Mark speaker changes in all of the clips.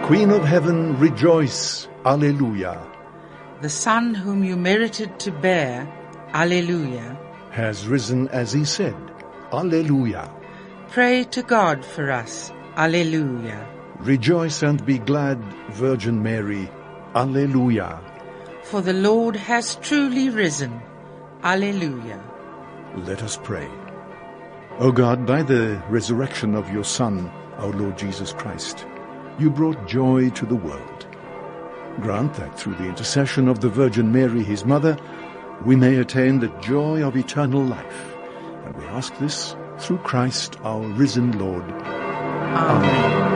Speaker 1: Queen of heaven, rejoice. Alleluia.
Speaker 2: The Son whom you merited to bear, Alleluia.
Speaker 1: Has risen as he said, Alleluia.
Speaker 2: Pray to God for us, Alleluia.
Speaker 1: Rejoice and be glad, Virgin Mary, Alleluia.
Speaker 2: For the Lord has truly risen, Alleluia.
Speaker 1: Let us pray. O God, by the resurrection of your Son, our Lord Jesus Christ, you brought joy to the world. Grant that through the intercession of the Virgin Mary, his mother, we may attain the joy of eternal life. And we ask this through Christ our risen Lord.
Speaker 2: Amen.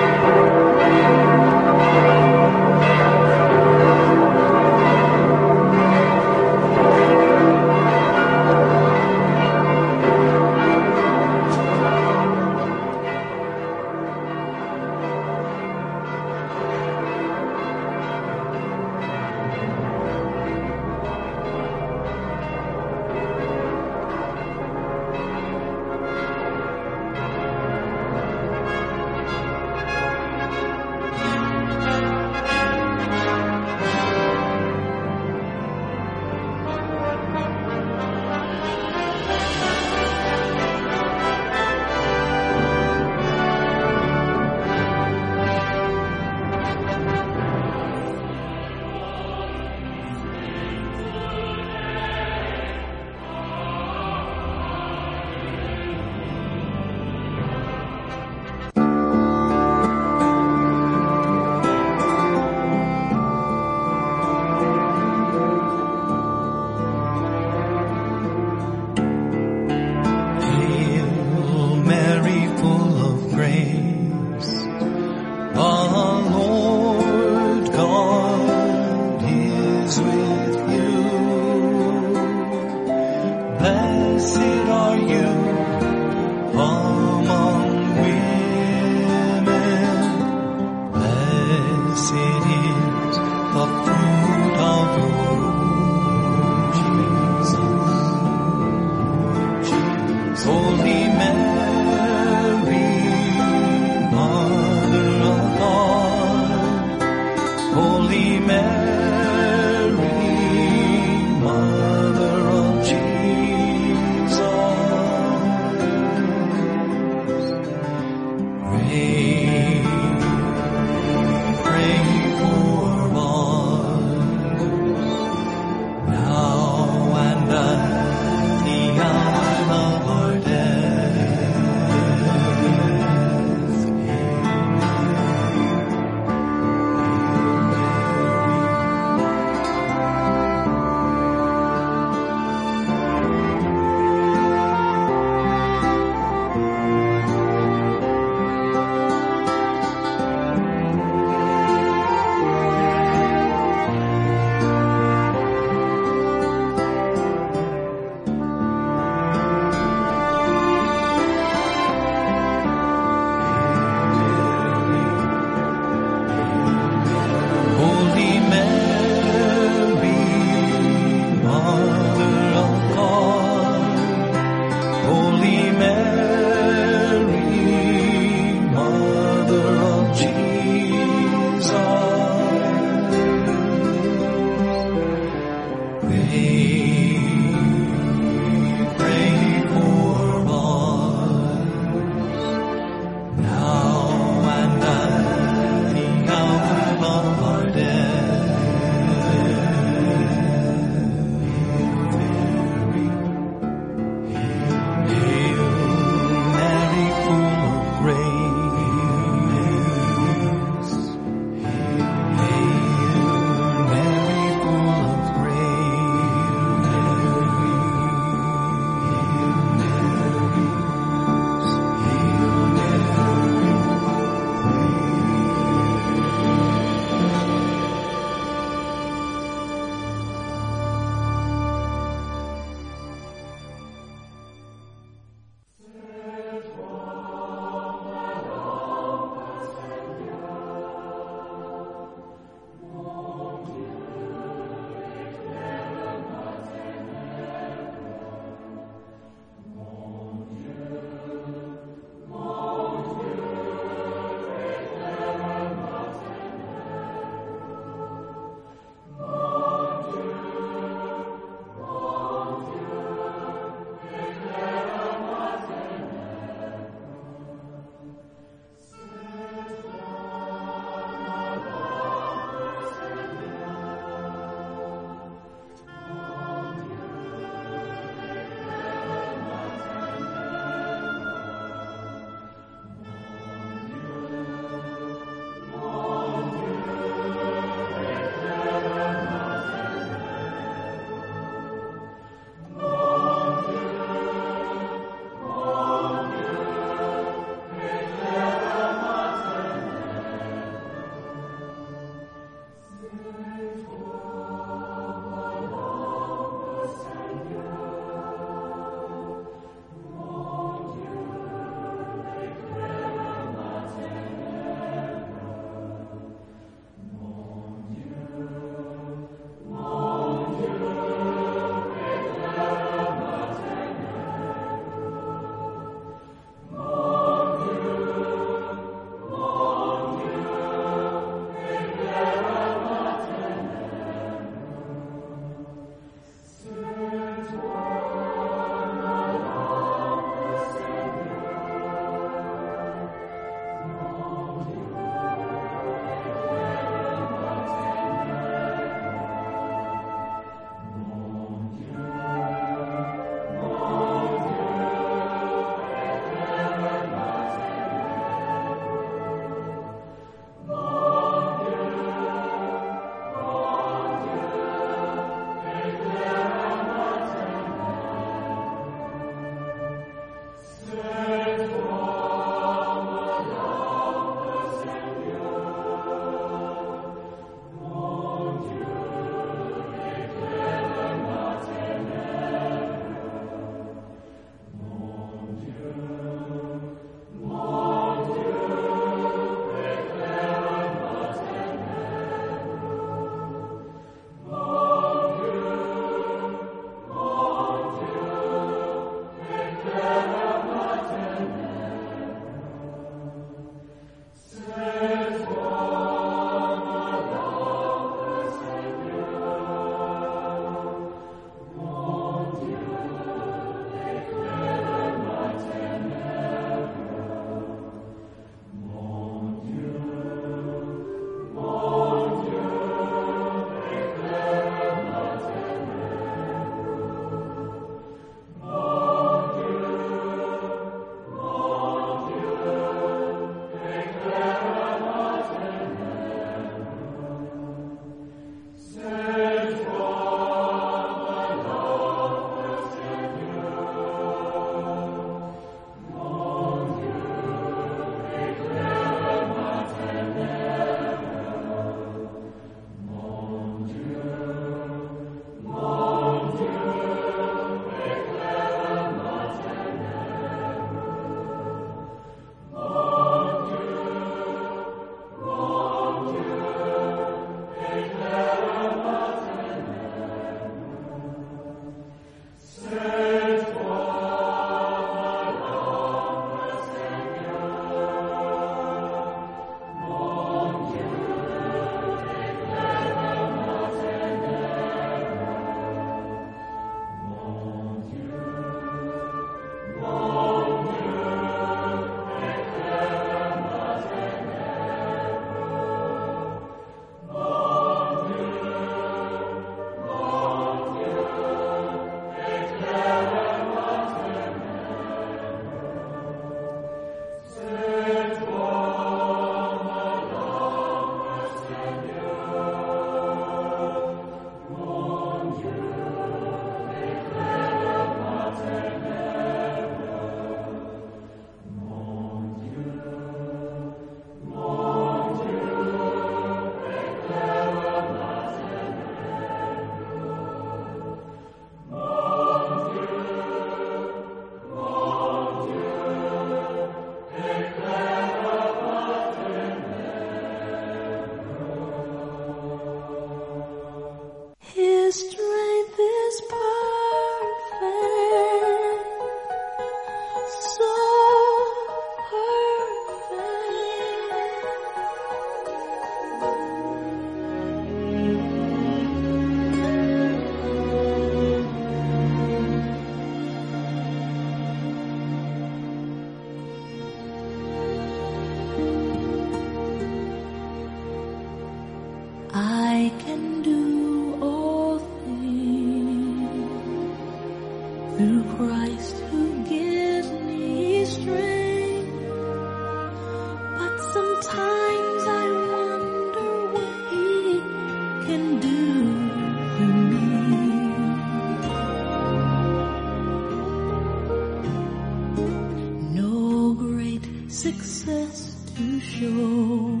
Speaker 3: success to show,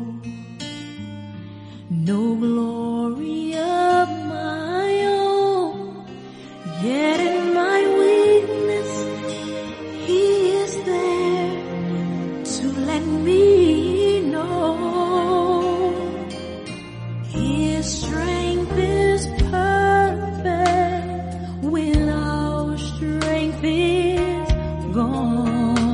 Speaker 3: no glory of my own, yet in my weakness He is there to let me know His strength is perfect when our strength is gone.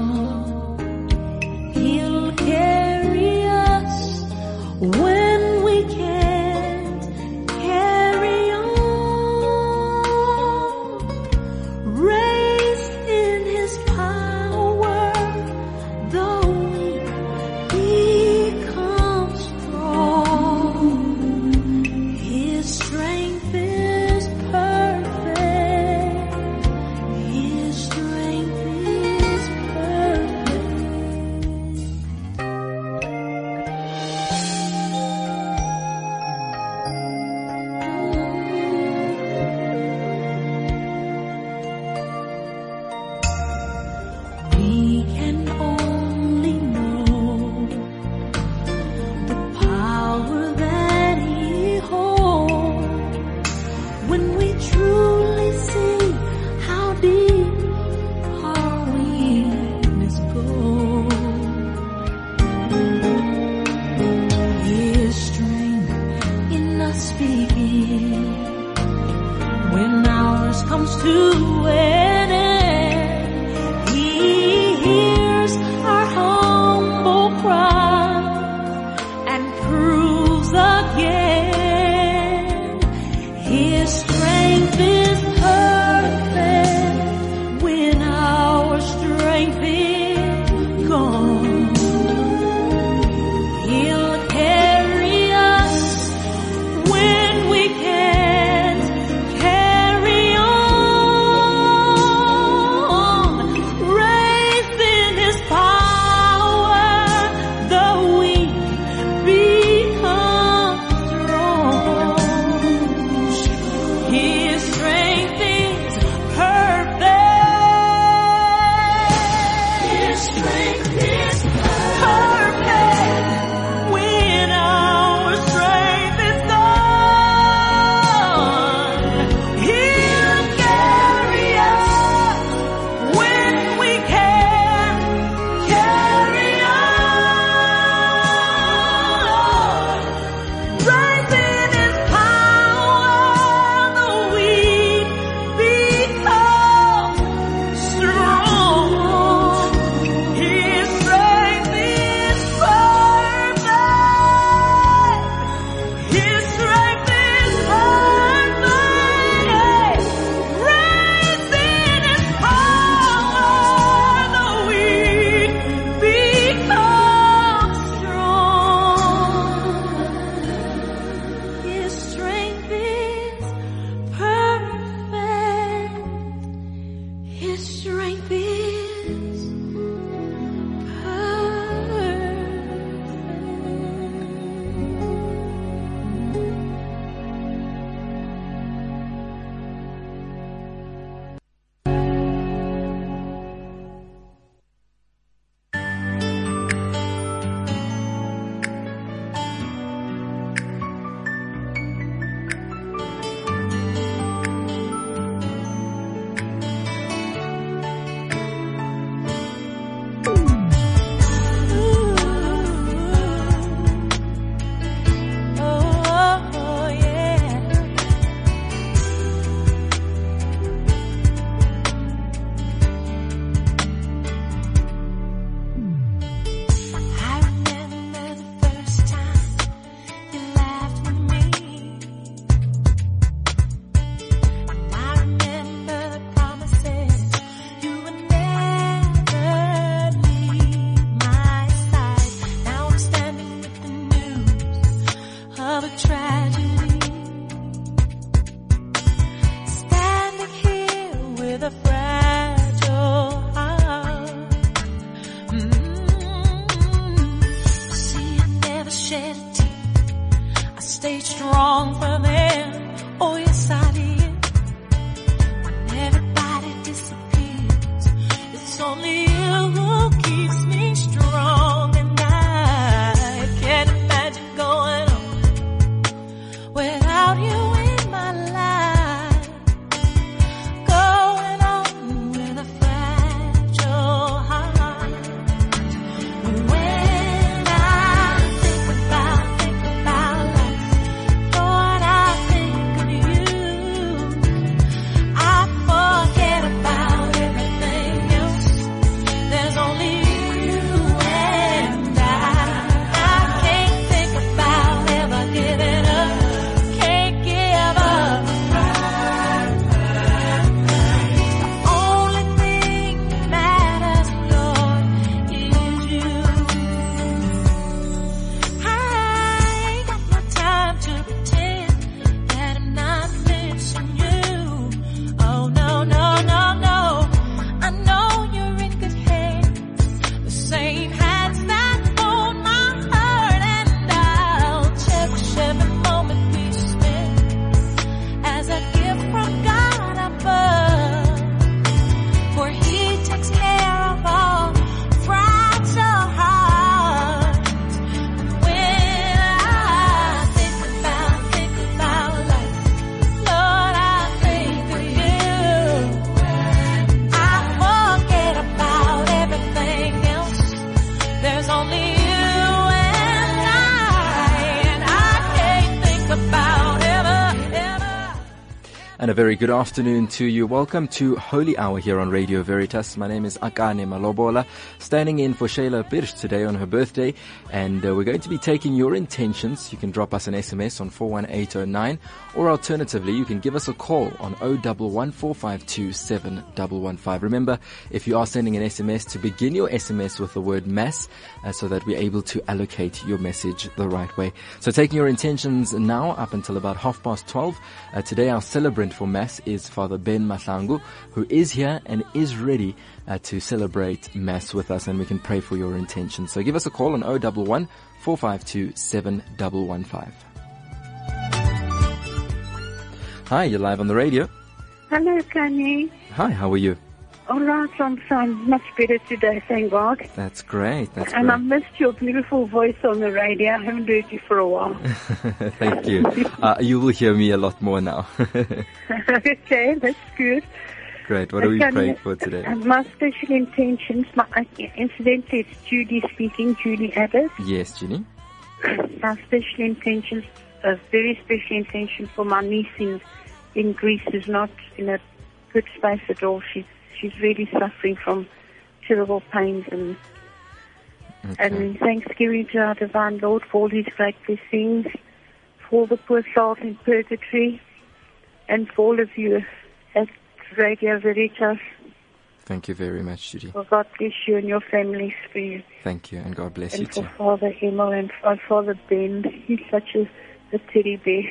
Speaker 3: He'll carry us when we can't carry on. Raised in His power, though we become strong, His strength is perfect. His strength is perfect. We can only know the power that He holds when we truly see how deep our weakness goes. His strength in us begins when ours comes to an end. He hears our humble cry and proves again His strength is perfect when our strength is gone. He'll carry us when we can't carry on. Raised in His power, the weak become strong. His strength is perfect. His strength is perfect when our strength is gone. He'll carry us when we can't carry on. Raised in His power, the weak become strong. His strength is perfect. His strength is perfect. Raised in His power, the weak become strong. His strength is perfect. His strength is oh yeah. I remember the first time you laughed with me, and I remember the promises you would never leave my side. Now I'm standing with the news of a tragedy, standing here with a fragile heart. See, I never shed a tear. I stayed strong for them. Oh yes, I did. When everybody disappears, it's only You who keeps me strong.
Speaker 4: And a very good afternoon to you. Welcome to Holy Hour here on Radio Veritas. My name is Akane Malobola, standing in for Shayla Birch today on her birthday. And we're going to be taking your intentions. You can drop us an SMS on 41809, or alternatively, you can give us a call on 011-452-7115. Remember, if you are sending an SMS, to begin your SMS with the word Mass, so that we're able to allocate your message the right way. So taking your intentions now up until about 12:30. Today our celebrant for Mass is Father Ben Mahlangu, who is here and is ready to celebrate Mass with us, and we can pray for your intentions. So give us a call on 011-452-7115. Hi, you're live on the radio.
Speaker 5: Hello, Kanye.
Speaker 4: Hi, how are you?
Speaker 5: All right, I'm much better today, thank God.
Speaker 4: That's great.
Speaker 5: And I missed your beautiful voice on the radio. I haven't heard you for a while.
Speaker 4: Thank you. You will hear me a lot more now.
Speaker 5: Okay, that's good.
Speaker 4: Great. What are we praying for today?
Speaker 5: My special intentions, incidentally, it's Judy speaking, Judy Abbott.
Speaker 4: Yes, Judy.
Speaker 5: My special intentions, a very special intention for my niece in Greece is not in a good space at all. She's really suffering from terrible pains, and thanksgiving to our divine Lord for all his great blessings, for all the poor souls in purgatory, and for all of you at Radio Veritas.
Speaker 4: Thank you very much, Judy.
Speaker 5: Well, God bless you and your families for you.
Speaker 4: Thank you, and God bless
Speaker 5: and
Speaker 4: you too.
Speaker 5: And for Father Emil and for Father Ben. He's such a teddy bear.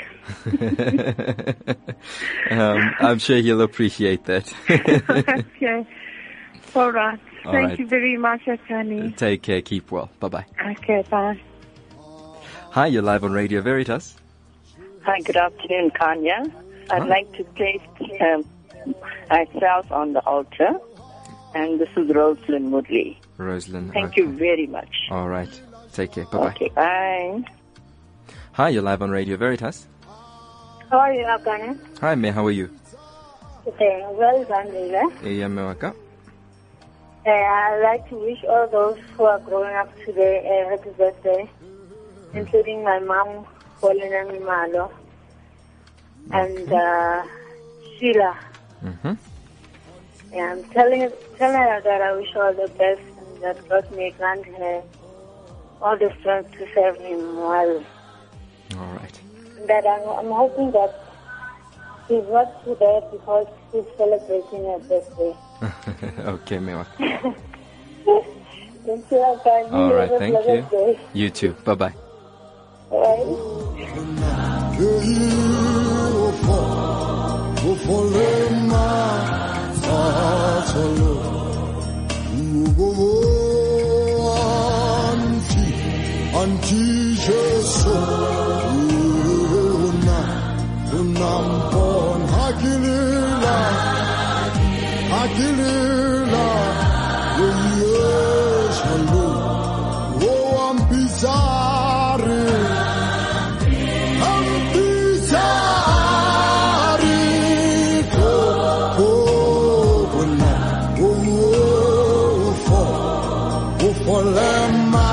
Speaker 4: I'm sure he'll appreciate that.
Speaker 5: Okay. All right. Thank you very much, Akani.
Speaker 4: Take care. Keep well. Bye-bye.
Speaker 5: Okay, bye.
Speaker 4: Hi, you're live on Radio Veritas.
Speaker 6: Hi, good afternoon, Kanya. I'd like to place myself on the altar, and this is Rosalind Woodley.
Speaker 4: Rosalind.
Speaker 6: Thank you very much.
Speaker 4: All right. Take care. Bye-bye.
Speaker 6: Okay, bye.
Speaker 4: Hi, you're live on Radio Veritas.
Speaker 7: How are you, Akane?
Speaker 4: Hi, May. How are you?
Speaker 7: Okay, well done, Leila. I'd like to wish all those who are growing up today a happy birthday, including my mom, Paulina Mimalo, and Sheila.
Speaker 4: Mm-hmm.
Speaker 7: Yeah, I'm telling her that I wish her all the best, and that God may grant her all the strength to serve him well.
Speaker 4: All right.
Speaker 7: That I'm hoping that she's not today because she's celebrating her birthday.
Speaker 4: Okay, Mewa.
Speaker 7: Thank you, Akani.
Speaker 4: All right, thank you.
Speaker 7: Day.
Speaker 4: You too. Bye-bye.
Speaker 8: Auntie Jesus, unampon hakilila, yes, hello, oh, ampizari, for lema.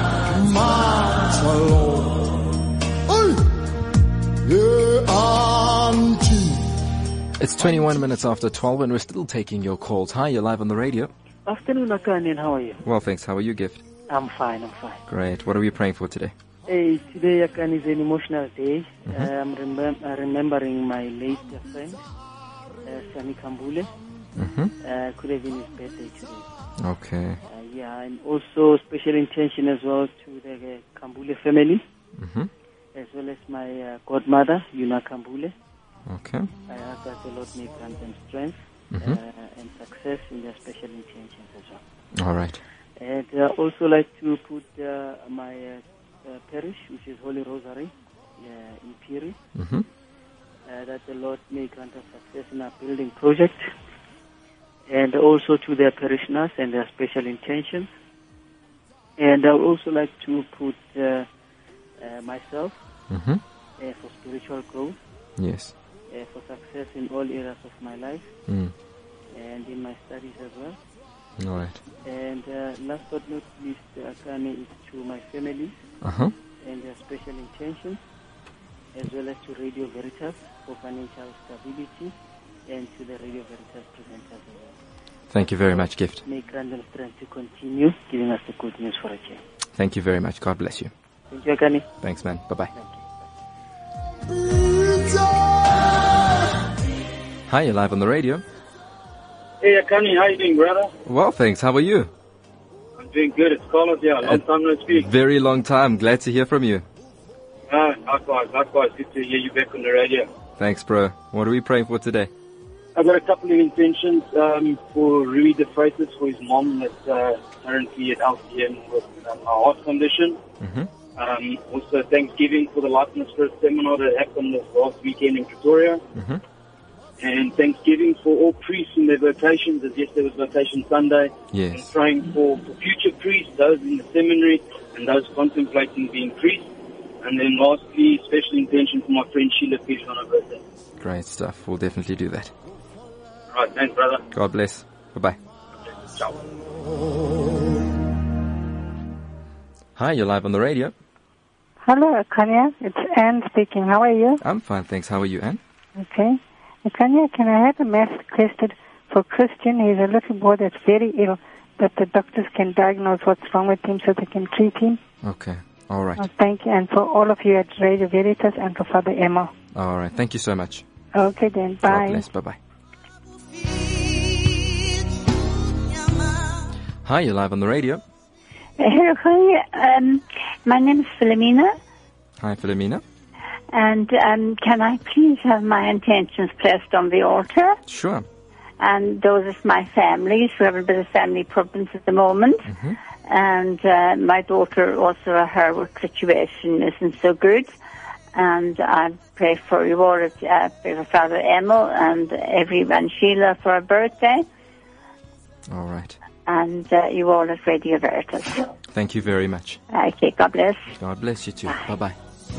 Speaker 4: It's 21 minutes after 12 and we're still taking your calls. Hi, you're live on the radio.
Speaker 9: Afternoon, Akane, how are you?
Speaker 4: Well, thanks. How are you, Gift?
Speaker 9: I'm fine.
Speaker 4: Great. What are we praying for today?
Speaker 9: Hey, today, Akane, is an emotional day. I'm remembering my late friend, Sani Kambule. Could have been his birthday today.
Speaker 4: Okay.
Speaker 9: And also special intention as well to the Kambule family, as well as my godmother, Yuna Kambule.
Speaker 4: Okay.
Speaker 9: I ask that the Lord may grant them strength and success in their special intentions as well.
Speaker 4: All right.
Speaker 9: And also like to put my parish, which is Holy Rosary, in Piri, that the Lord may grant us success in our building project, and also to their parishioners and their special intentions. And I would also like to put myself for spiritual growth.
Speaker 4: Yes.
Speaker 9: For success in all areas of my life and in my studies as well.
Speaker 4: All right.
Speaker 9: And last but not least, Akane, is to my family and their special intentions. as well as to Radio Veritas for financial stability, and to the Radio Veritas presenters as well.
Speaker 4: Thank you very much, Gift.
Speaker 9: May grant them strength to continue giving us the good news for a change.
Speaker 4: Thank you very much. God bless you.
Speaker 9: Thank you, Akani.
Speaker 4: Thanks, man. Bye-bye.
Speaker 9: Thank you.
Speaker 4: Hi, you're live on the radio.
Speaker 10: Hey, Akani, how you doing, brother?
Speaker 4: Well, thanks. How are you?
Speaker 10: I'm doing good. It's Carlos here. Long time no speak.
Speaker 4: Very long time. Glad to hear from you.
Speaker 10: Likewise. Good to hear you back on the radio.
Speaker 4: Thanks, bro. What are we praying for today?
Speaker 10: I've got a couple of intentions for Rui De Freitas, for his mom that's currently at LCM with a heart condition.
Speaker 4: Mm-hmm.
Speaker 10: Also, Thanksgiving for the Life and the Spirit seminar that happened this last weekend in Pretoria.
Speaker 4: Mm-hmm.
Speaker 10: And Thanksgiving for all priests in their vocations, as yesterday was Vocation Sunday.
Speaker 4: Yes.
Speaker 10: And praying for future priests, those in the seminary, and those contemplating being priests. And then lastly, special intention for my friend Sheila Fish on her birthday.
Speaker 4: Great stuff. We'll definitely do that.
Speaker 10: Right, thanks, brother.
Speaker 4: God bless. Bye-bye.
Speaker 10: Ciao.
Speaker 4: Hi, you're live on the radio.
Speaker 11: Hello, Kanya. It's Anne speaking. How are you?
Speaker 4: I'm fine, thanks. How are you, Anne?
Speaker 11: Okay. Kanya, can I have a mass requested for Christian? He's a little boy that's very ill, but the doctors can diagnose what's wrong with him so they can treat him.
Speaker 4: Okay. All right.
Speaker 11: Oh, thank you. And for all of you at Radio Veritas and for Father Emma.
Speaker 4: All right. Thank you so much.
Speaker 11: Okay, then. Bye.
Speaker 4: God bless. Bye-bye. Hi, you're live on the radio.
Speaker 12: Hello, hi. My name is Philomena.
Speaker 4: Hi, Philomena.
Speaker 12: And can I please have my intentions placed on the altar?
Speaker 4: Sure.
Speaker 12: And those are my families who have a bit of family problems at the moment.
Speaker 4: Mm-hmm.
Speaker 12: And my daughter also, her work situation isn't so good. And I pray for you all, pray for Father Emil and everyone, Sheila, for her birthday.
Speaker 4: All right.
Speaker 12: And you all at Radio Veritas.
Speaker 4: Thank you very much.
Speaker 12: Okay, God bless.
Speaker 4: God bless you too. Bye-bye.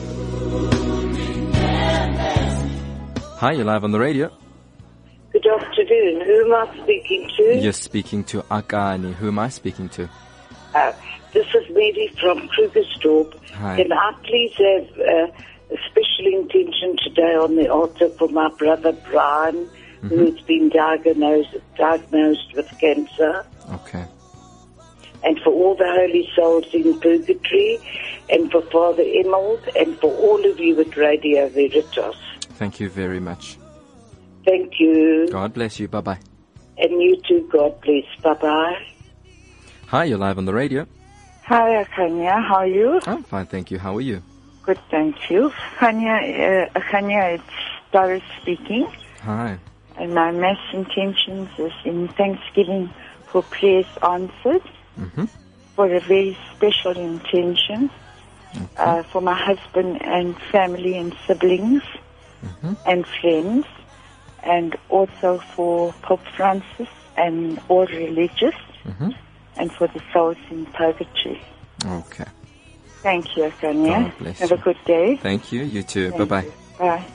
Speaker 4: Hi, you're live on the radio.
Speaker 13: Good afternoon. Who am I speaking to?
Speaker 4: You're speaking to Akani. Who am I speaking to?
Speaker 13: This is Mary from Krugersdorp.
Speaker 4: Hi.
Speaker 13: Can I please have a special intention today on the altar for my brother Brian, who has been diagnosed with cancer?
Speaker 4: Okay.
Speaker 13: And for all the holy souls in purgatory, and for Father Emil, and for all of you at Radio Veritas.
Speaker 4: Thank you very much.
Speaker 13: Thank you.
Speaker 4: God bless you. Bye-bye.
Speaker 13: And you too, God bless. Bye-bye.
Speaker 4: Hi, you're live on the radio.
Speaker 14: Hi, Kanya. How are you?
Speaker 4: I'm fine, thank you. How are you?
Speaker 14: Good, thank you. Kanya, it's Doris speaking.
Speaker 4: Hi.
Speaker 14: And my mass intentions is in Thanksgiving for prayers answered.
Speaker 4: Mm-hmm.
Speaker 14: For a very special intention.
Speaker 4: Okay.
Speaker 14: For my husband and family and siblings and friends. And also for Pope Francis and all religious. And for the souls in purgatory.
Speaker 4: Okay.
Speaker 14: Thank you, Kanya.
Speaker 4: God bless
Speaker 14: Have
Speaker 4: you.
Speaker 14: a good day.
Speaker 4: Thank you. You too.
Speaker 14: Thank
Speaker 4: Bye-bye.
Speaker 14: you. Bye.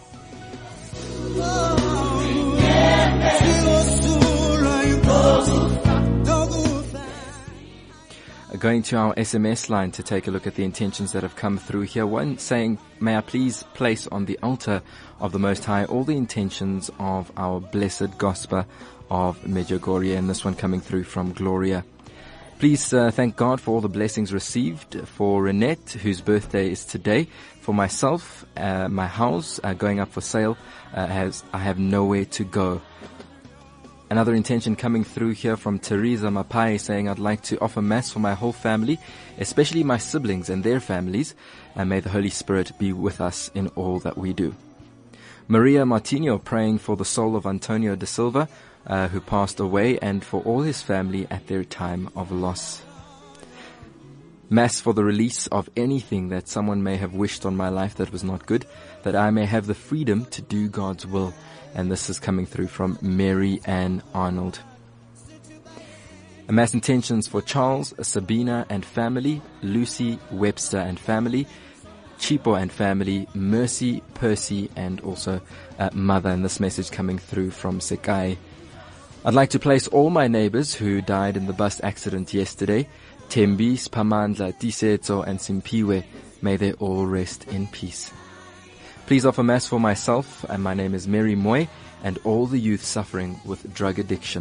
Speaker 4: Going to our SMS line to take a look at the intentions that have come through here. One saying, may I please place on the altar of the Most High all the intentions of our blessed Gospel of Medjugorje, and this one coming through from Gloria. Please thank God for all the blessings received, for Renette, whose birthday is today, for myself, my house going up for sale, as I have nowhere to go. Another intention coming through here from Teresa Mapai saying, I'd like to offer Mass for my whole family, especially my siblings and their families, and may the Holy Spirit be with us in all that we do. Maria Martino praying for the soul of Antonio da Silva, who passed away, and for all his family at their time of loss. Mass for the release of anything that someone may have wished on my life that was not good, that I may have the freedom to do God's will. And this is coming through from Mary Ann Arnold. A mass intentions for Charles, Sabina and family, Lucy, Webster and family, Chipo and family, Mercy, Percy and also mother. And this message coming through from Sekai. I'd like to place all my neighbors who died in the bus accident yesterday, Tembi, Spamandla, Tisetso and Simpiwe. May they all rest in peace. Please offer Mass for myself, and my name is Mary Moy, and all the youth suffering with drug addiction.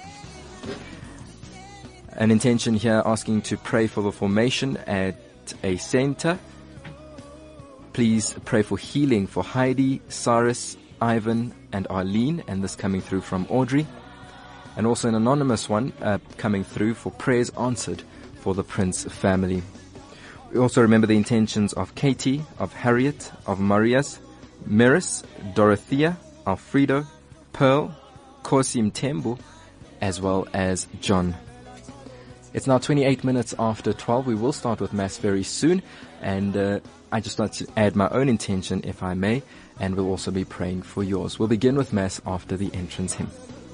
Speaker 4: An intention here asking to pray for the formation at a center. Please pray for healing for Heidi, Cyrus, Ivan, and Arlene, and this coming through from Audrey. And also an anonymous one coming through for prayers answered for the Prince family. We also remember the intentions of Katie, of Harriet, of Marias, Miris, Dorothea, Alfredo, Pearl, Kosim Tembu, as well as John. It's now 28 minutes after 12. We will start with Mass very soon, and I just like to add my own intention, if I may, and we'll also be praying for yours. We'll begin with Mass after the entrance hymn.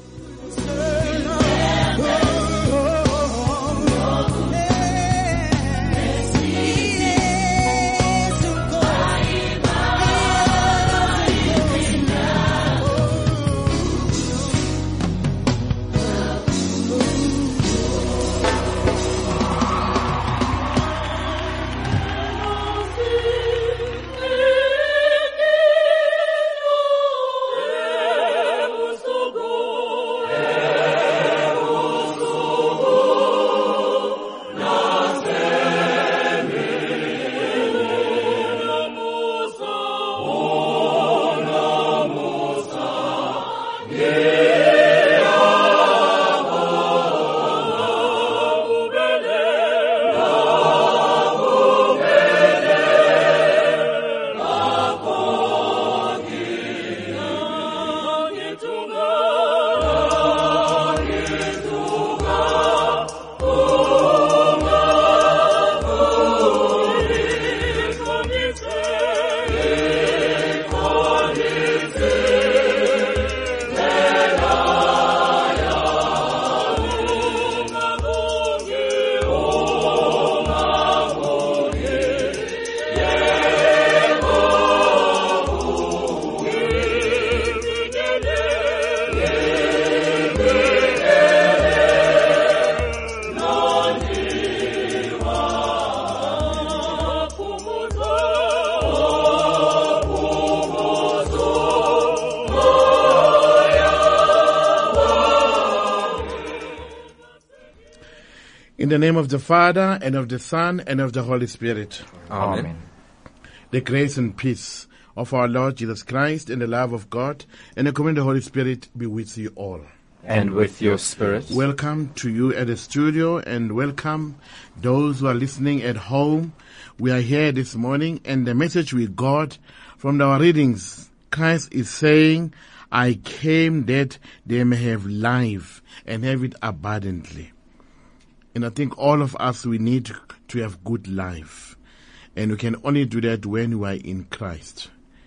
Speaker 15: In the name of the Father, and of the Son, and of the Holy Spirit.
Speaker 4: Amen.
Speaker 15: The grace and peace of our Lord Jesus Christ, and the love of God, and the communion of the Holy Spirit be with you all.
Speaker 4: And with your spirit.
Speaker 15: Welcome to you at the studio, and welcome those who are listening at home. We are here this morning, and the message we got from our readings, Christ is saying, I came that they may have life and have it abundantly. And I think all of us, we need to have good life. And we can only do that when we are in Christ.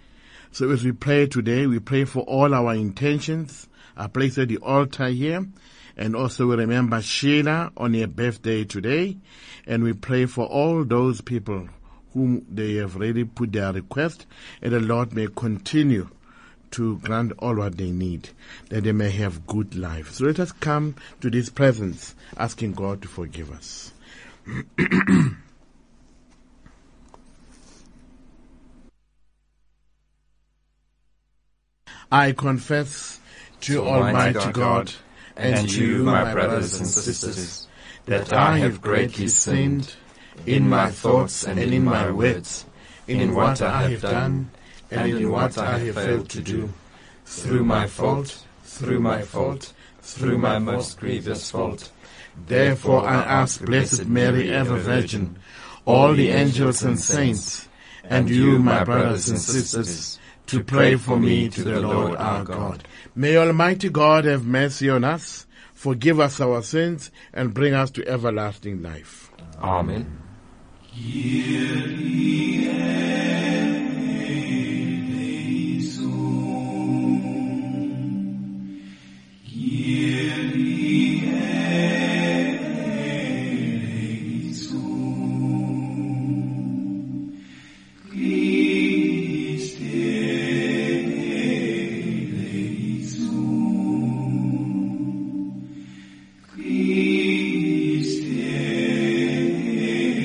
Speaker 15: So as we pray today, we pray for all our intentions. I place at the altar here. And also we remember Sheila on her birthday today. And we pray for all those people whom they have already put their request. And the Lord may continue to grant all what they need, that they may have good life. So let us come to this presence, asking God to forgive us. I confess to Almighty God and to you, my brothers and sisters, that I have greatly sinned in my thoughts and in my words, in what I have done and in what I have failed to do, through my fault, through my most grievous fault. Therefore I ask Blessed Mary, ever Virgin, all the angels and saints, and you, my brothers and sisters, to pray for me to the Lord our God. May Almighty God have mercy on us, forgive us our sins, and bring us to everlasting life.
Speaker 4: Amen.
Speaker 8: Christe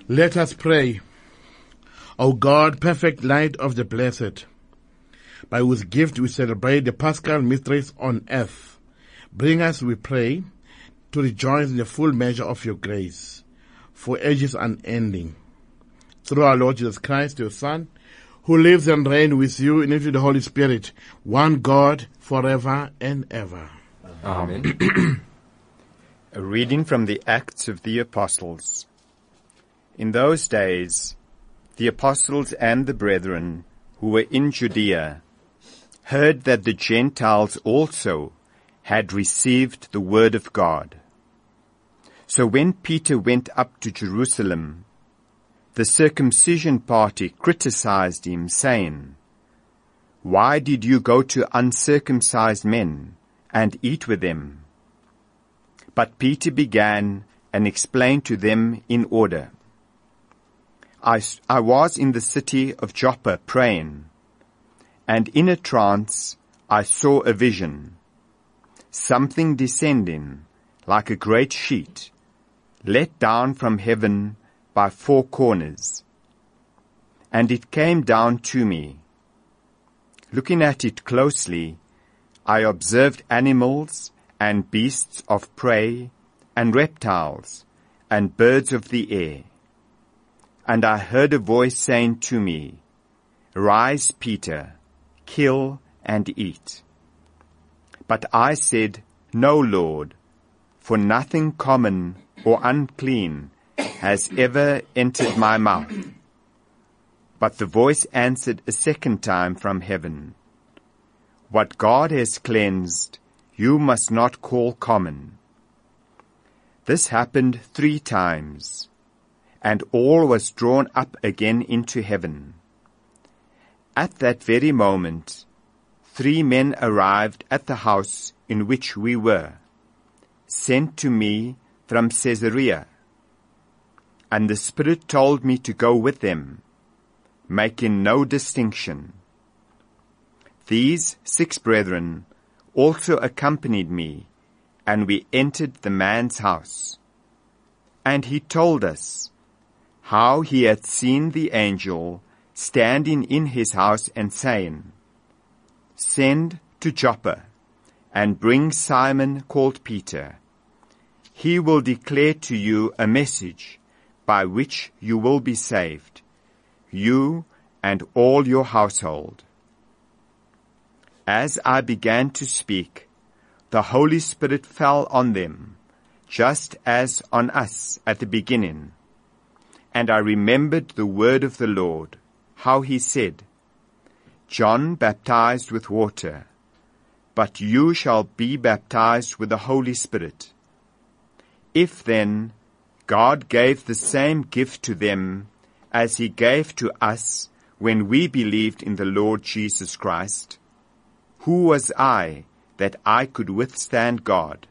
Speaker 15: Let us pray. O God, perfect light of the blessed, by whose gift we celebrate the Paschal mysteries on earth, bring us, we pray, to rejoice in the full measure of your grace, for ages unending. Through our Lord Jesus Christ, your Son, who lives and reigns with you in unity of the Holy Spirit, one God, forever and ever.
Speaker 4: Amen.
Speaker 16: A reading from the Acts of the Apostles. In those days, the apostles and the brethren who were in Judea heard that the Gentiles also had received the word of God. So when Peter went up to Jerusalem, the circumcision party criticized him, saying, "Why did you go to uncircumcised men and eat with them?" But Peter began and explained to them in order. I was in the city of Joppa praying, and in a trance I saw a vision, something descending like a great sheet, let down from heaven by 4 corners. And it came down to me. Looking at it closely, I observed animals and beasts of prey and reptiles and birds of the air. And I heard a voice saying to me, "Rise, Peter, kill and eat." But I said, "No, Lord, for nothing common or unclean has ever entered my mouth." But the voice answered a second time from heaven, "What God has cleansed, you must not call common." This happened 3 times, and all was drawn up again into heaven. At that very moment, 3 men arrived at the house in which we were, sent to me from Caesarea. And the Spirit told me to go with them, making no distinction. These 6 brethren also accompanied me, and we entered the man's house. And he told us how he had seen the angel standing in his house and saying, "Send to Joppa and bring Simon called Peter. He will declare to you a message by which you will be saved, you and all your household." As I began to speak, the Holy Spirit fell on them, just as on us at the beginning. And I remembered the word of the Lord, how he said, "John baptized with water, but you shall be baptized with the Holy Spirit." If then God gave the same gift to them as he gave to us when we believed in the Lord Jesus Christ, who was I that I could withstand God?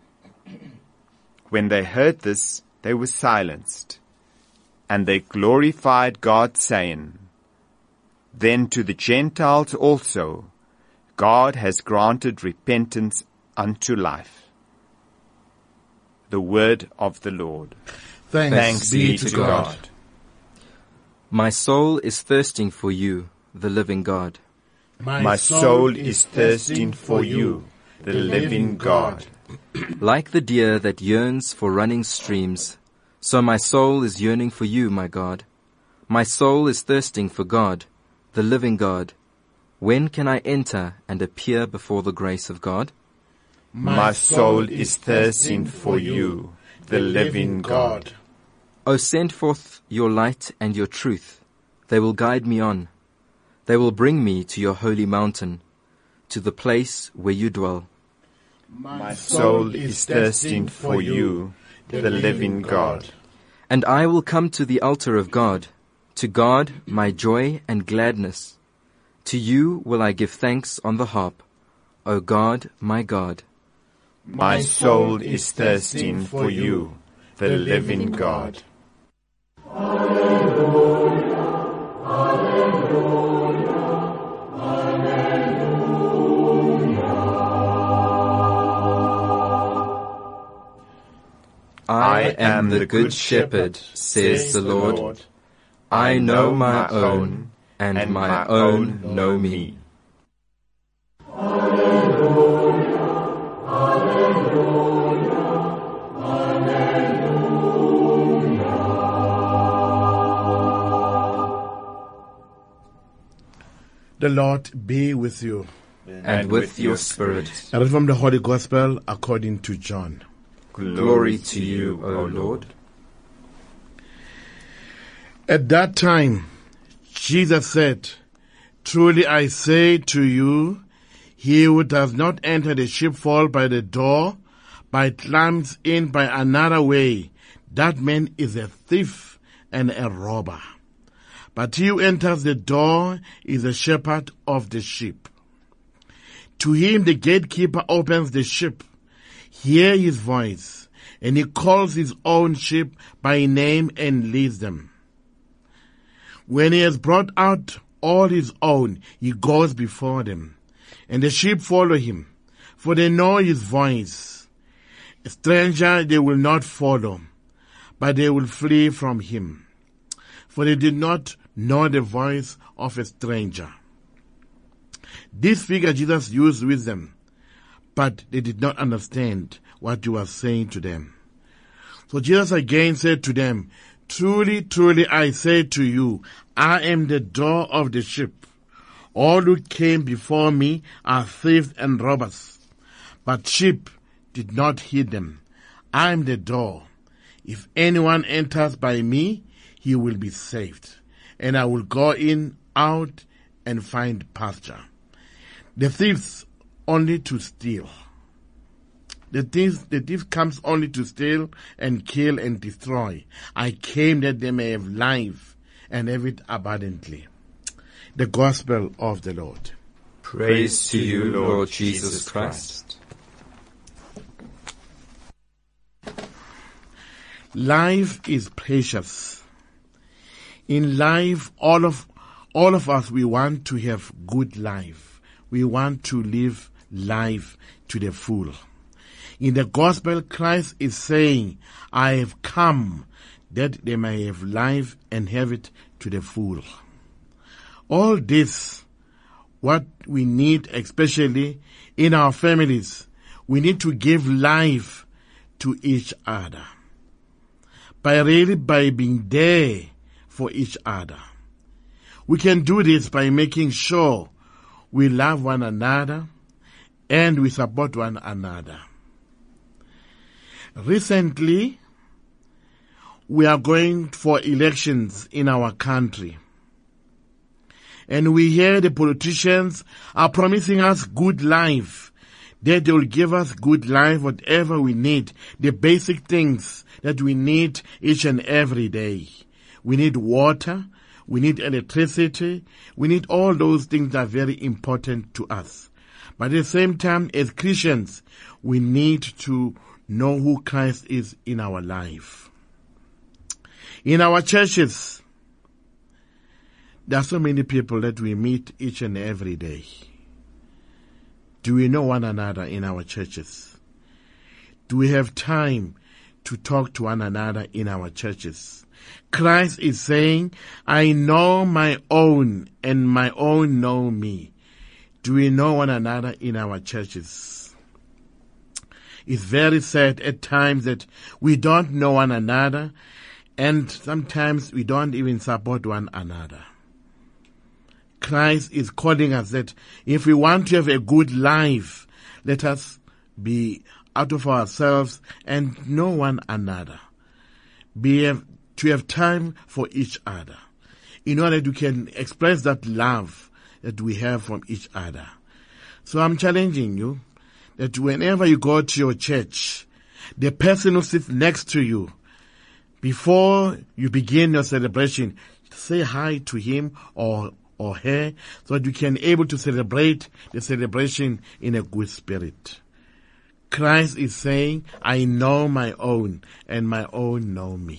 Speaker 16: When they heard this, they were silenced, and they glorified God, saying, "Then to the Gentiles also God has granted repentance unto life." The word of the Lord.
Speaker 15: Thanks be to God.
Speaker 4: My soul is thirsting for you, the living God.
Speaker 16: My soul is thirsting for you, the living God.
Speaker 4: Like the deer that yearns for running streams, so my soul is yearning for you, my God. My soul is thirsting for God, the living God. When can I enter and appear before the grace of God?
Speaker 16: My soul is thirsting for you, the living God.
Speaker 4: O send forth your light and your truth. They will guide me on. They will bring me to your holy mountain, to the place where you dwell.
Speaker 16: My soul is thirsting for you, the living God.
Speaker 4: And I will come to the altar of God, to God my joy and gladness. To you will I give thanks on the harp, O God, my God.
Speaker 16: My soul is thirsting for you, the living God.
Speaker 8: Alleluia, alleluia, alleluia.
Speaker 4: I I am the good shepherd, says the Lord. I know my own, and my own know me.
Speaker 15: The Lord be with you.
Speaker 4: And with your spirit.
Speaker 15: A reading from the Holy Gospel according to John.
Speaker 4: Glory to you, O Lord.
Speaker 15: At that time, Jesus said, Truly I say to you, he who does not enter the sheepfold by the door, but climbs in by another way, that man is a thief and a robber. But he who enters the door is a shepherd of the sheep. To him the gatekeeper opens the sheep, hear his voice, and he calls his own sheep by name and leads them. When he has brought out all his own, he goes before them, and the sheep follow him, for they know his voice. A stranger they will not follow, but they will flee from him, for they did not know the voice of a stranger. This figure Jesus used with them, but they did not understand what he was saying to them. So Jesus again said to them, Truly, truly, I say to you, I am the door of the sheep. All who came before me are thieves and robbers, but sheep did not heed them. I am the door. If anyone enters by me, he will be saved, and I will go in, out, and find pasture. The thieves only to steal. The thief comes only to steal and kill and destroy. I came that they may have life and have it abundantly. The Gospel of the Lord.
Speaker 4: Praise to you, Lord Jesus Christ.
Speaker 15: Life is precious. In life, all of us, we want to have good life. We want to live life to the full. In the gospel, Christ is saying, I have come that they may have life and have it to the full. All this, what we need, especially in our families, we need to give life to each other. By being there for each other. We can do this by making sure we love one another and we support one another. Recently, we are going for elections in our country. And we hear the politicians are promising us good life, that they will give us good life, whatever we need, the basic things that we need each and every day. We need water, we need electricity, we need all those things that are very important to us. But at the same time, as Christians, we need to know who Christ is in our life. In our churches, there are so many people that we meet each and every day. Do we know one another in our churches? Do we have time to talk to one another in our churches? Christ is saying, I know my own and my own know me. Do we know one another in our churches? It's very sad at times that we don't know one another, and sometimes we don't even support one another. Christ is calling us that if we want to have a good life, let us be out of ourselves and know one another. To have time for each other, in order that we can express that love that we have from each other. So I'm challenging you that whenever you go to your church, the person who sits next to you, before you begin your celebration, say hi to him or her, so that you can able to celebrate the celebration in a good spirit. Christ is saying, I know my own, and my own know me.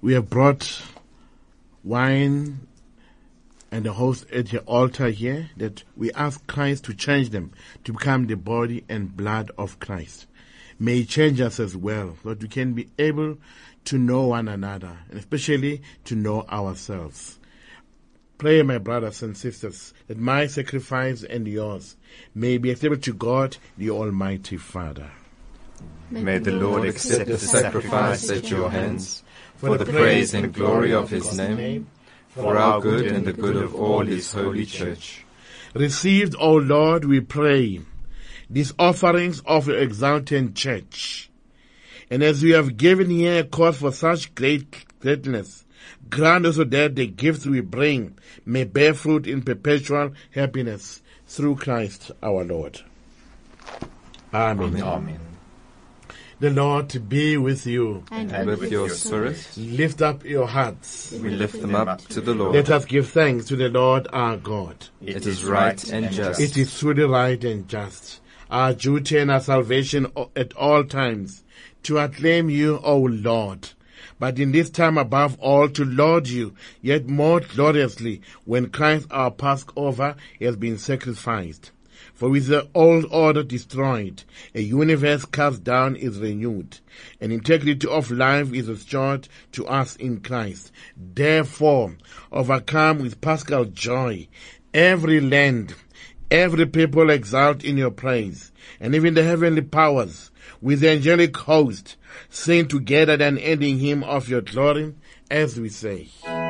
Speaker 15: we have brought wine and the host at the altar here, that we ask Christ to change them to become the body and blood of Christ. May He change us as well, so that we can be able to know one another, and especially to know ourselves. Pray, my brothers and sisters, that my sacrifice and yours may be acceptable to God, the Almighty Father.
Speaker 16: May the Lord accept the sacrifice at your hands, for the praise and glory of His name, for our good and the good of all His holy church.
Speaker 15: Received, O Lord, we pray, these offerings of your exalted church. And as we have given here a cause for such greatness, grant also that the gifts we bring may bear fruit in perpetual happiness through Christ our Lord. Amen.
Speaker 16: Amen.
Speaker 15: The Lord be with you.
Speaker 16: And with your spirit.
Speaker 15: Lift up your hearts.
Speaker 16: We lift them up to the Lord.
Speaker 15: Let us give thanks to the Lord our God.
Speaker 16: It is right and just.
Speaker 15: It is truly right and just, our duty and our salvation at all times, to acclaim you, O Lord, but in this time above all to laud you yet more gloriously when Christ our Passover has been sacrificed. For with the old order destroyed, a universe cast down is renewed, and integrity of life is restored to us in Christ. Therefore, overcome with paschal joy, every land, every people exalt in your praise, and even the heavenly powers, with the angelic host, sing together an ending hymn of your glory, as we say.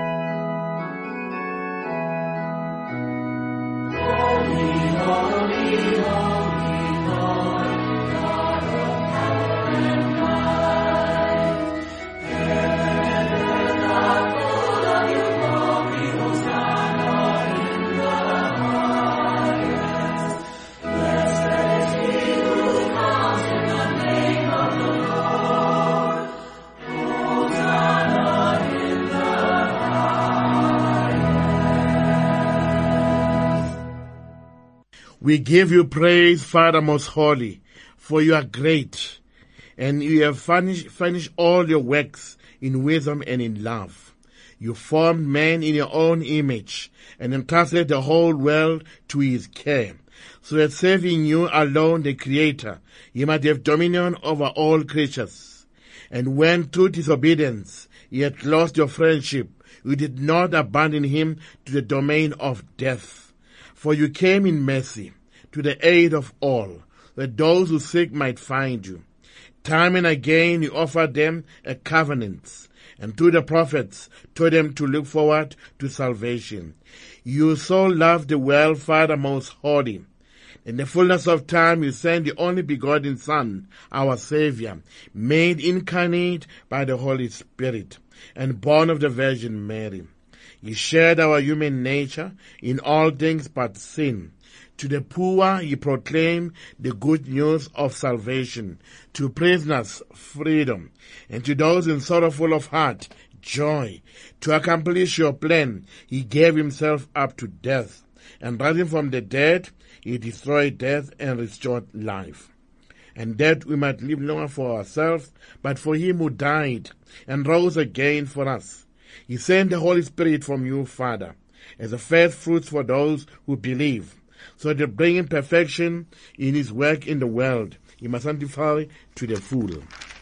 Speaker 15: We give you praise, Father most holy, for you are great, and you have finished all your works in wisdom and in love. You formed man in your own image, and entrusted the whole world to his care, so that saving you alone, the Creator, you might have dominion over all creatures. And when through disobedience you had lost your friendship, you did not abandon him to the domain of death. For you came in mercy to the aid of all, that those who seek might find you. Time and again you offered them a covenant, and to the prophets told them to look forward to salvation. You so loved the world, Father most holy. In the fullness of time you sent the only begotten Son, our Savior, made incarnate by the Holy Spirit, and born of the Virgin Mary. He shared our human nature in all things but sin. To the poor he proclaimed the good news of salvation. To prisoners, freedom. And to those in sorrowful of heart, joy. To accomplish your plan, he gave himself up to death. And rising from the dead, he destroyed death and restored life. And that we might live no longer for ourselves, but for him who died and rose again for us. He sent the Holy Spirit from you, Father, as the first fruits for those who believe, so that bringing perfection in his work in the world, he must sanctify to the full.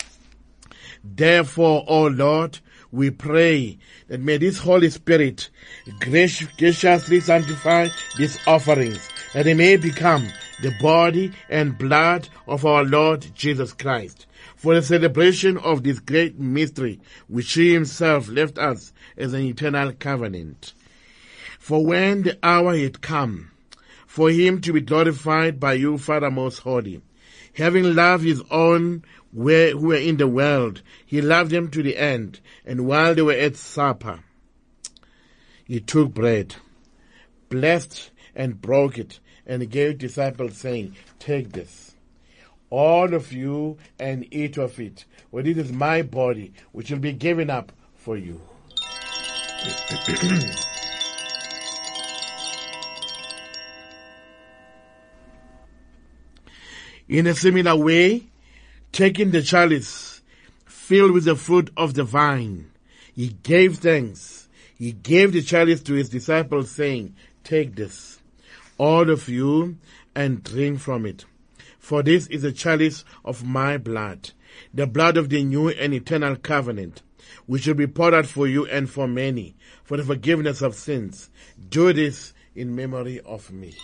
Speaker 15: Therefore, O Lord, we pray that may this Holy Spirit graciously sanctify these offerings, that they may become the body and blood of our Lord Jesus Christ, for the celebration of this great mystery which he himself left us as an eternal covenant. For when the hour had come for him to be glorified by you, Father most holy, having loved his own who were in the world, he loved them to the end. And while they were at supper, he took bread, blessed and broke it, and gave disciples, saying, take this, all of you, and eat of it, for this is my body, which will be given up for you. In a similar way, taking the chalice filled with the fruit of the vine, He gave thanks. He gave the chalice to his disciples, saying, "Take this, all of you, and drink from it. For this is the chalice of my blood, the blood of the new and eternal covenant, which will be poured out for you and for many, for the forgiveness of sins. Do this in memory of me."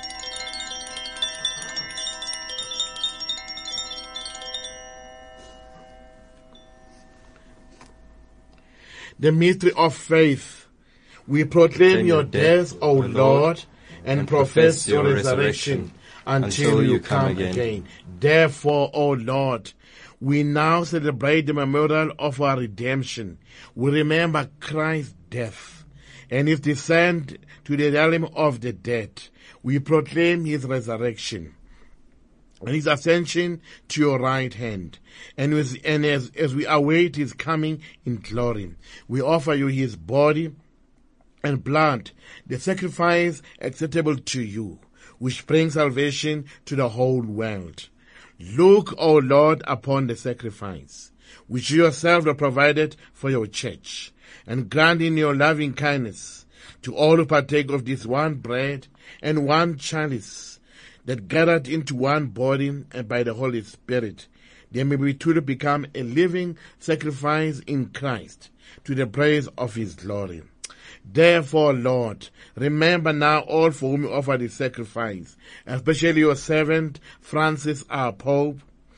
Speaker 15: The mystery of faith. We proclaim your death, O Lord, and profess your resurrection until you come again. Therefore, O Lord, we now celebrate the memorial of our redemption. We remember Christ's death and his descent to the realm of the dead. We proclaim his resurrection and his ascension to your right hand. And as we await his coming in glory, we offer you his body and blood, the sacrifice acceptable to you, which brings salvation to the whole world. Look, O Lord, upon the sacrifice, which you yourself have provided for your church, and grant in your loving kindness to all who partake of this one bread and one chalice, that gathered into one body and by the Holy Spirit, they may be truly become a living sacrifice in Christ, to the praise of his glory. Therefore, Lord, remember now all for whom you offer this sacrifice, especially your servant Francis, our Pope,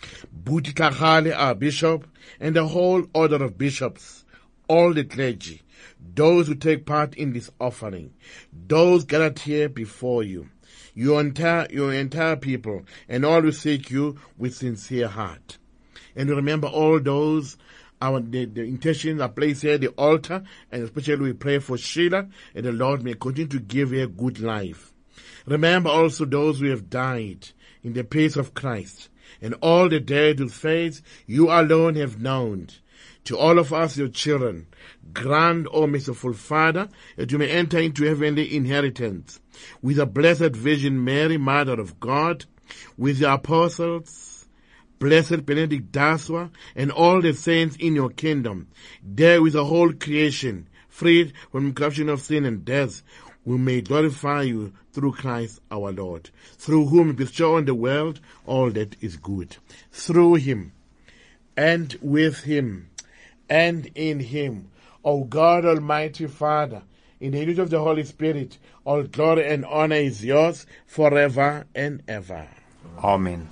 Speaker 15: Buti Kahale, our Bishop, and the whole order of bishops, all the clergy, those who take part in this offering, those gathered here before you, your entire people, and all who seek you with sincere heart. And remember all those, the intentions are placed here, the altar, and especially we pray for Sheila, and the Lord may continue to give her good life. Remember also those who have died in the peace of Christ, and all the dead whose faith you alone have known. To all of us, your children, grant, O merciful Father, that you may enter into heavenly inheritance with the Blessed Virgin Mary, Mother of God, with the apostles, Blessed Benedict Daswa, and all the saints in your kingdom. There with the whole creation, freed from corruption of sin and death, we may glorify you through Christ our Lord, through whom you bestow on the world all that is good. Through him, and with him, and in him, O God, Almighty Father, in the unity of the Holy Spirit, all glory and honor is yours forever and ever.
Speaker 16: Amen.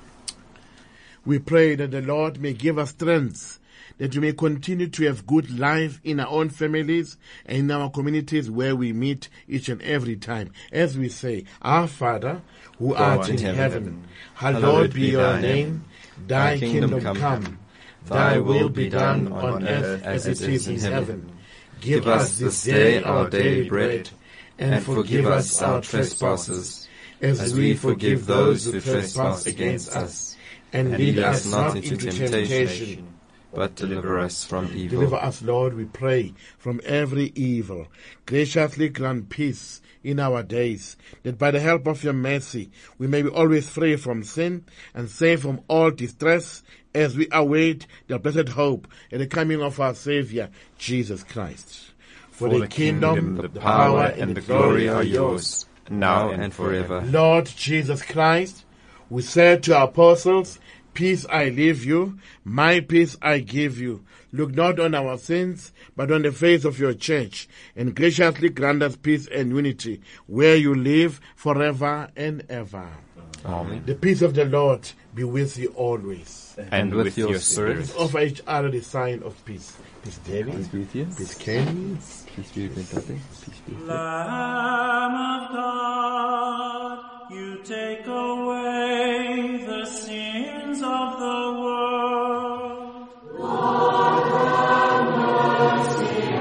Speaker 15: We pray that the Lord may give us strength, that we may continue to have good life in our own families and in our communities where we meet each and every time. As we say, Our Father, who art in heaven, hallowed be your name. Thy kingdom come. Thy will be done on earth as it is in heaven. Give us this day our daily bread, and forgive us our trespasses, as we forgive those who trespass against us. And lead us not into temptation,
Speaker 4: but deliver us from evil.
Speaker 15: Deliver us, Lord, we pray, from every evil. Graciously grant peace in our days, that by the help of your mercy we may be always free from sin and safe from all distress, as we await the blessed hope and the coming of our Savior, Jesus Christ. For the kingdom, the power, and the glory are yours,
Speaker 4: now and forever.
Speaker 15: Lord Jesus Christ, we said to our apostles, Peace I leave you, my peace I give you. Look not on our sins, but on the face of your church, and graciously grant us peace and unity, where you live forever and ever.
Speaker 4: Amen.
Speaker 15: The peace of the Lord be with you always.
Speaker 4: And with your spirit.
Speaker 15: Let's offer each other the sign of peace. Peace, David.
Speaker 4: Peace be with you.
Speaker 15: Peace, Kenny.
Speaker 4: Peace be with you. Peace be with you.
Speaker 17: Lamb of God, you take away the sins of the world. Lord, have mercy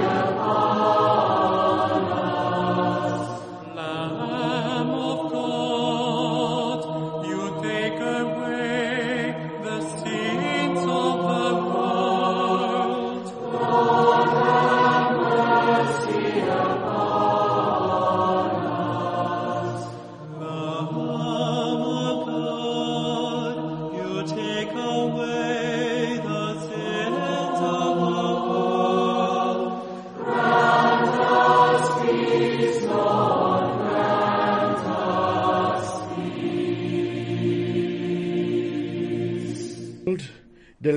Speaker 17: upon us. Lamb of God, you take away the sins of the world. Lord, have mercy upon us.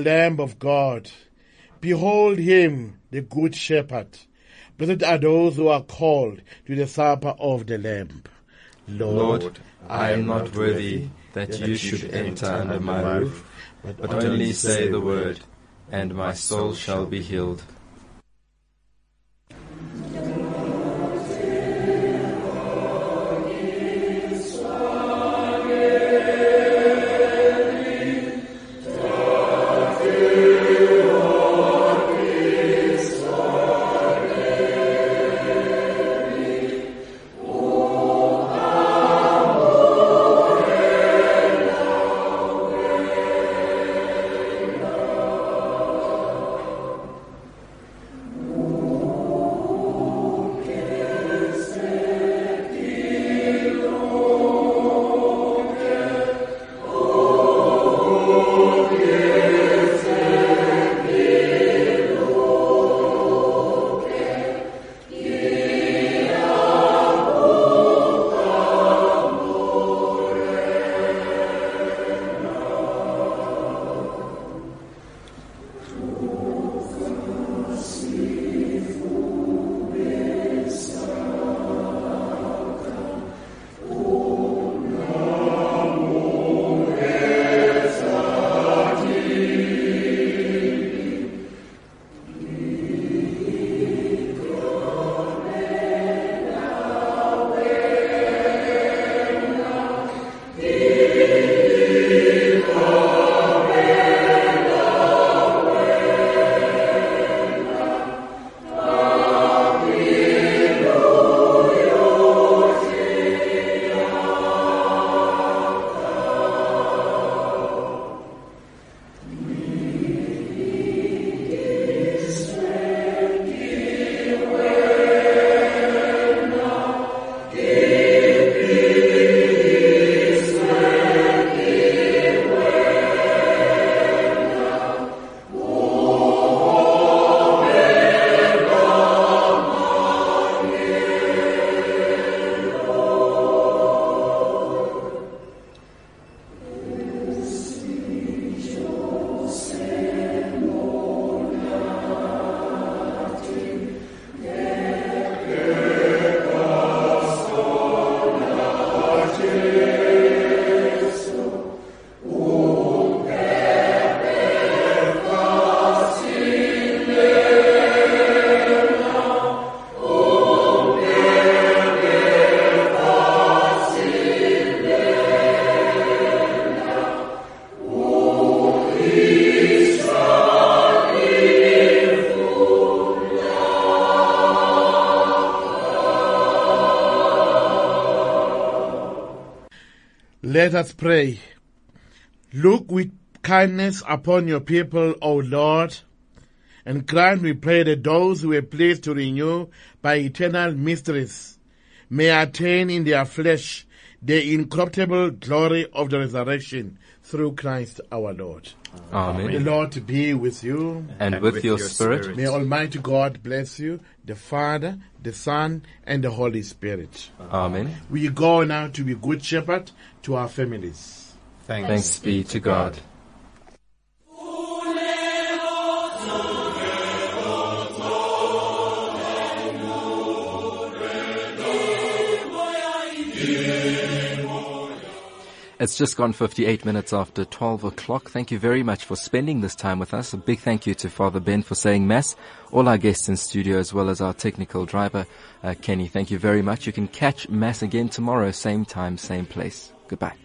Speaker 15: Lamb of God. Behold him, the good shepherd. Blessed are those who are called to the supper of the Lamb.
Speaker 4: Lord, I am not worthy that you should enter under my roof, but only say the word, and my soul shall be healed.
Speaker 15: Let us pray. Look with kindness upon your people, O Lord, and grant, we pray, that those who are pleased to renew by eternal mysteries may attain in their flesh the incorruptible glory of the resurrection through Christ our Lord.
Speaker 4: Amen.
Speaker 15: The Lord be with you.
Speaker 4: And with your spirit.
Speaker 15: May Almighty God bless you, the Father, the Son, and the Holy Spirit.
Speaker 4: Amen.
Speaker 15: We go now to be good shepherd to our families.
Speaker 4: Thanks be to God. It's just gone 58 minutes after 12 o'clock. Thank you very much for spending this time with us. A big thank you to Father Ben for saying Mass, all our guests in studio, as well as our technical driver, Kenny. Thank you very much. You can catch Mass again tomorrow, same time, same place. Goodbye.